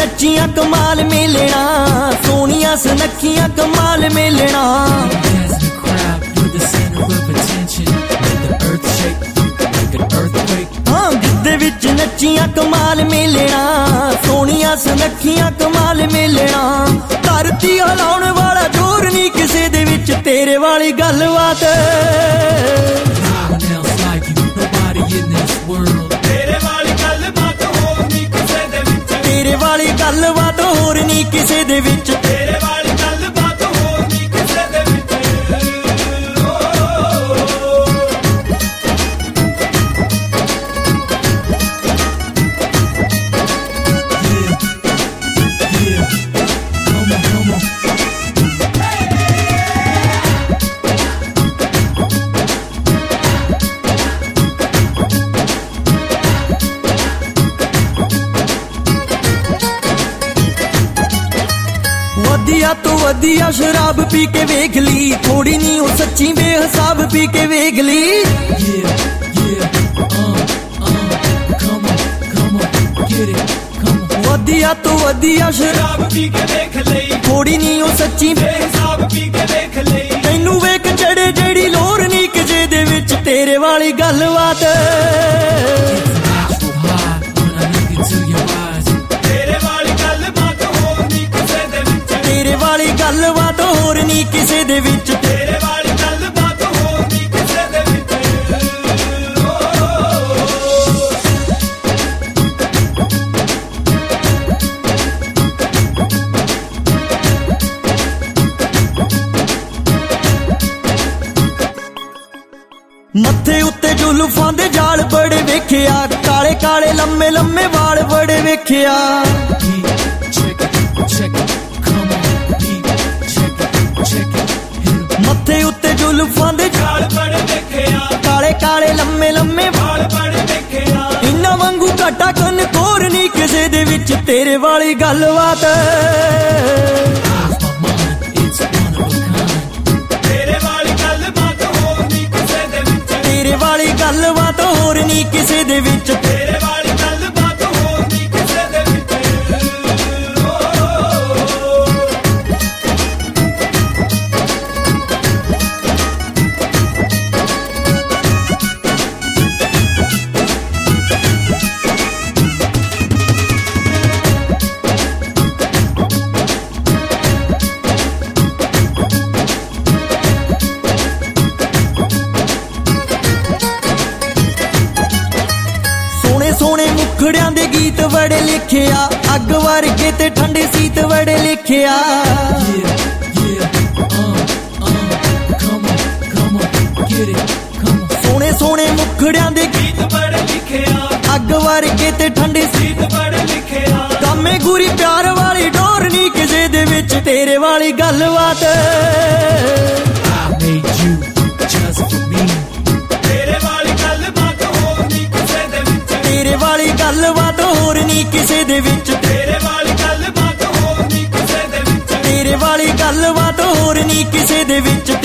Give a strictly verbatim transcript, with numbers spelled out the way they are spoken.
ਨੱਚੀਆਂ ਕਮਾਲ ਮੇਲਣਾ, ਸੋਹਣੀਆਂ ਸੁਨੱਖੀਆਂ ਕਮਾਲ ਮੇਲਣਾ। ਹਾਂ ਗਿੱਧੇ ਵਿੱਚ ਨੱਚੀਆਂ ਕਮਾਲ ਮੇਲਣਾ, ਸੋਹਣੀਆਂ ਸੁਨੱਖੀਆਂ ਕਮਾਲ ਮੇਲਣਾ। ਧਰਤੀ ਹਿਲਾਉਣ ਵਾਲਾ ਜ਼ੋਰ ਨੀ ਕਿਸੇ ਦੇ ਵਿੱਚ, ਤੇਰੇ ਵਾਲੀ ਗੱਲਬਾਤ ਤੇਰੇ ਵਾਲੀ ਗੱਲਬਾਤ ਹੋਰ ਨੀ ਕਿਸੇ ਦੇ ਵਿੱਚ, ਤੇਰੇ ਵਾਲੀ ਗੱਲਬਾਤ ਹੋਰ ਨੀ ਕਿਸੇ ਦੇ ਵਿੱਚ। ਵਧੀਆ ਤੋਂ ਵਧੀਆ ਸ਼ਰਾਬ ਪੀ ਕੇ ਵੇਖ ਲਈ, ਥੋੜੀ ਨੀ ਉਹ ਸੱਚੀ ਬੇਹਿਸਾਬ ਪੀ ਕੇ ਵੇਖ ਲਈ। ਵਧੀਆ ਤੋਂ ਵਧੀਆ ਸ਼ਰਾਬ ਪੀ ਕੇ ਵੇਖ ਲਈ, ਥੋੜੀ ਨੀ ਉਹ ਸੱਚੀ ਬੇਹਿਸਾਬ ਪੀ ਕੇ ਵੇਖ ਲਈ। ਤੈਨੂੰ ਵੇਖ ਚੜੇ ਜਿਹੜੀ ਲੋਰ ਨੀ ਕਿਸੇ ਦੇ ਵਿੱਚ, ਤੇਰੇ ਵਾਲੀ ਗੱਲਬਾਤ ਵਾਲੀ ਗੱਲਬਾਤ ਹੋਰ ਨੀ ਕਿਸੇ ਦੇ ਵਿੱਚ, ਤੇਰੇ ਵਾਲੀ ਗੱਲਬਾਤ ਹੋਰ ਨੀ ਕਿਸੇ ਦੇ ਵਿੱਚ। ਮੱਥੇ ਉੱਤੇ ਜ਼ੁਲਫਾਂ ਦੇ ਜਾਲ ਬੜੇ ਵੇਖਿਆ, ਕਾਲੇ ਕਾਲੇ ਲੰਮੇ ਲੰਮੇ ਵਾਲ ਬੜੇ ਵੇਖਿਆ। ਮੱਥੇ ਉੱਤੇ ਜ਼ੁਲਫਾਂ ਦੇ ਜਾਲ ਬੜੇ ਵੇਖਿਆ, ਕਾਲੇ ਕਾਲੇ ਲੰਮੇ ਲੰਮੇ ਵਾਲ ਬੜੇ ਵੇਖਿਆ। ਇਹਨਾਂ ਵਾਂਗੂ ਘਾਟਾ ਕੰਨ ਕੋਰ ਨੀ ਕਿਸੇ ਦੇ ਵਿੱਚ, ਤੇਰੇ ਵਾਲੀ ਗੱਲਬਾਤ ਤੇਰੇ ਵਾਲੀ ਗੱਲਬਾਤ ਹੋਰ ਨੀ ਕਿਸੇ ਦੇ ਵਿੱਚ, ਤੇਰੇ ਵਾਲੀ ਗੱਲਬਾਤ ਹੋਰ ਨੀ ਕਿਸੇ ਦੇ ਵਿੱਚ, ਤੇਰੇ ਵਾਲੀ ਗੱਲਬਾਤ ਹੋਰ ਨੀ ਕਿਸੇ ਦੇ ਵਿੱਚ। ਸੋਹਣੇ ਮੁਖੜਿਆਂ ਦੇ ਗੀਤ ਬੜੇ ਲਿਖਿਆ, ਅੱਗ ਵਰਗੇ ਤੇ ਠੰਡੇ ਸੀਤ ਬੜੇ ਲਿਖਿਆ। ਸੋਹਣੇ ਸੋਹਣੇ ਮੁਖੜਿਆਂ ਦੇ ਗੀਤ ਬੜੇ ਲਿਖਿਆ, ਅੱਗ ਵਰਗੇ ਤੇ ਠੰਡੇ ਸੀਤ ਬੜੇ ਲਿਖਿਆ। ਕਾਮੇ ਗੁਰੀ ਪਿਆਰ ਵਾਲੀ ਡੋਰ ਨੀ ਕਿਸੇ ਦੇ ਵਿੱਚ, ਤੇਰੇ ਵਾਲੀ ਗੱਲਬਾਤ ਤੇਰੇ ਵਾਲੀ ਗੱਲਬਾਤ ਹੋਰ ਨੀ ਕਿਸੇ ਦੇ ਵਿੱਚ, ਤੇਰੇ ਵਾਲੀ ਗੱਲਬਾਤ ਹੋਰ ਨੀ ਕਿਸੇ ਦੇ ਵਿੱਚ, ਤੇਰੇ ਵਾਲੀ ਗੱਲਬਾਤ ਹੋਰ ਨੀ ਕਿਸੇ ਦੇ ਵਿੱਚ।